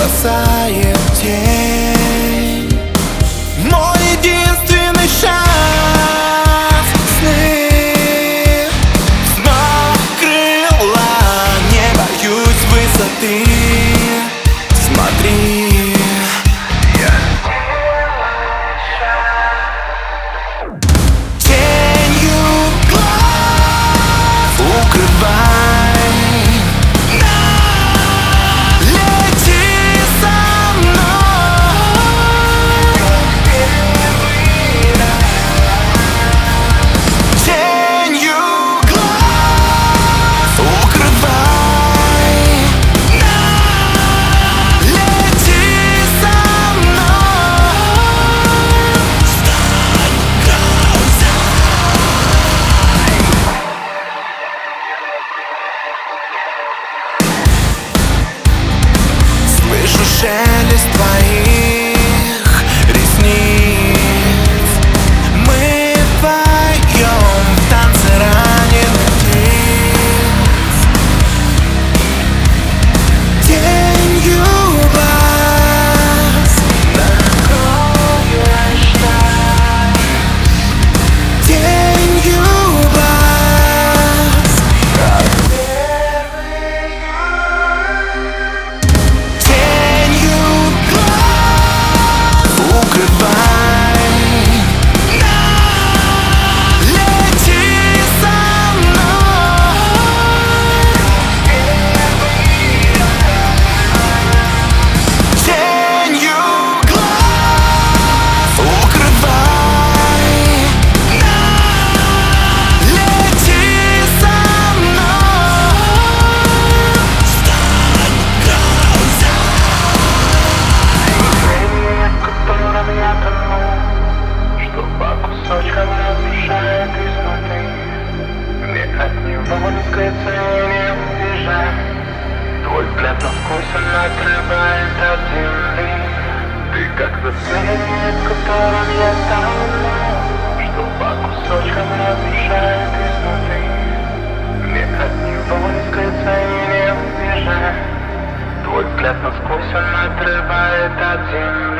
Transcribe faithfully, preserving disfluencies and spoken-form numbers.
бросает тень. Мой единственный шанс сны, взмах крыла, не боюсь высоты. Смотри, шелест твоих ресниц. Мы поем в танце раненых птиц. Тенью глаз накроешь нас. Тенью глаз как первый кусочкам разрушает изнутри. Мне от него не скрыться и не убежать. Твой взгляд на вкус он отрывает от земли. Ты как зацепик, в котором я тону, что по кусочкам разрушает изнутри. Мне от него не скрыться и не убежать. Твой взгляд насквозь он отрывает от земли.